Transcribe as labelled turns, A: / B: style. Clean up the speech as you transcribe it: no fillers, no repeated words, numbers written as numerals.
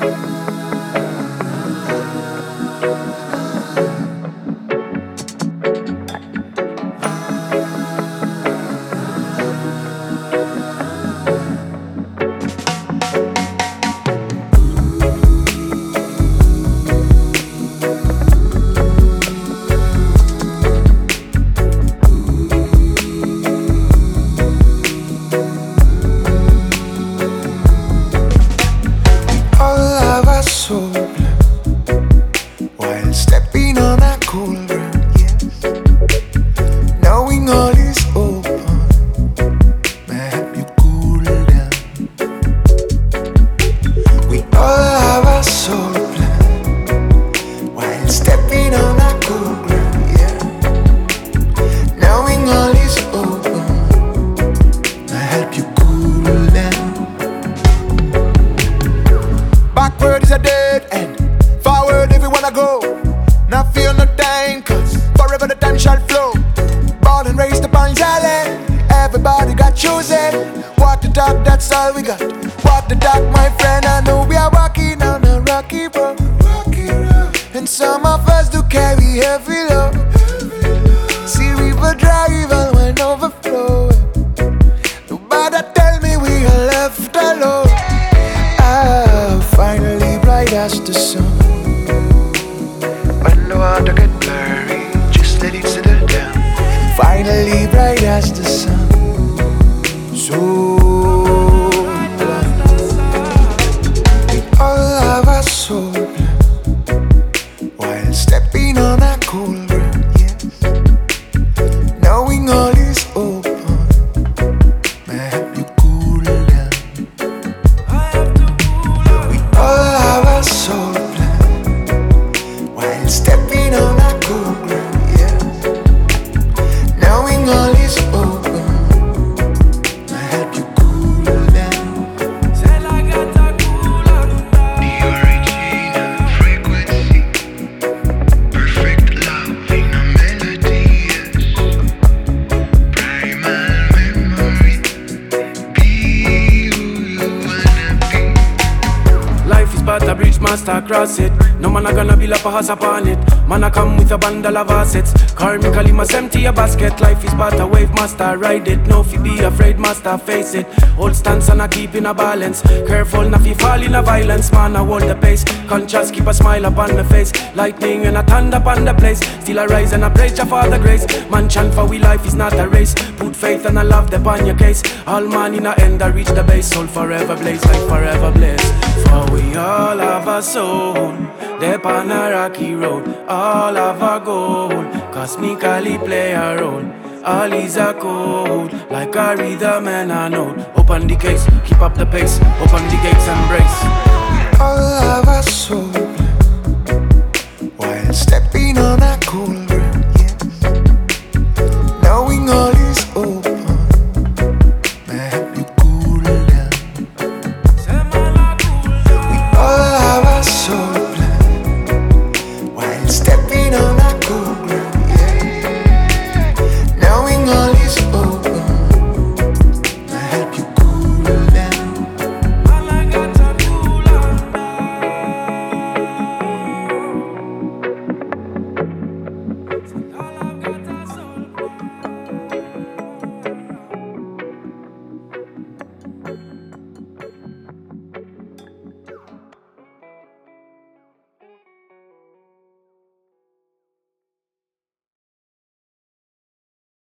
A: While stepping on a cool ground, yes, knowing all is open, may help you cool down. We all have a soul plan while stepping on a cool ground, yeah, knowing all is open, may help you cool down. Backward is a dead end, forward if you wanna go. Not feel no time, cause forever the time shall flow. Born and raised upon Zion, everybody got chosen. Walk the talk, that's all we got. Walk the talk, my friend, I know we are walking on a rocky road. And some of us do carry heavy load. See river dry, even when overflowing. Nobody tell me we are left alone. Ah, finally bright as the sun. When the water get blurry, just let it settle down. Finally bright as the sun. So bright. We all have a soul plan while stepping on a cool ground, yes, knowing all is open, may help you cool down. We all have a soul plan while stepping on a cool ground, yeah, knowing all is open, may help you cool down.
B: The original frequency, perfect love in a melody, yes. Primal memory, be who you wanna be.
C: Life is but a bridge, master cross it. No man a gonna build up a house upon it. Man a come with a bundle of assets. Karmically must empty a basket. Life is but a wave, master ride it. No fi be afraid, master face it. Hold stance and a keep in a balance. Careful not fi fall in a violence. Man a hold the pace. Conscious keep a smile upon the face. Lightning and a thunder upon the place. Still a rise and a praise Jah for the grace. Man chant for we life is not a race. Put faith and a love upon your case. All man in a end a reach the base. Soul forever blaze, life forever blaze. For we all have a soul, dep on a rocky road. All have a goal, cosmically play a role. All is a code, like a rhythm and a note. Open the case, keep up the pace. Open the gates, embrace.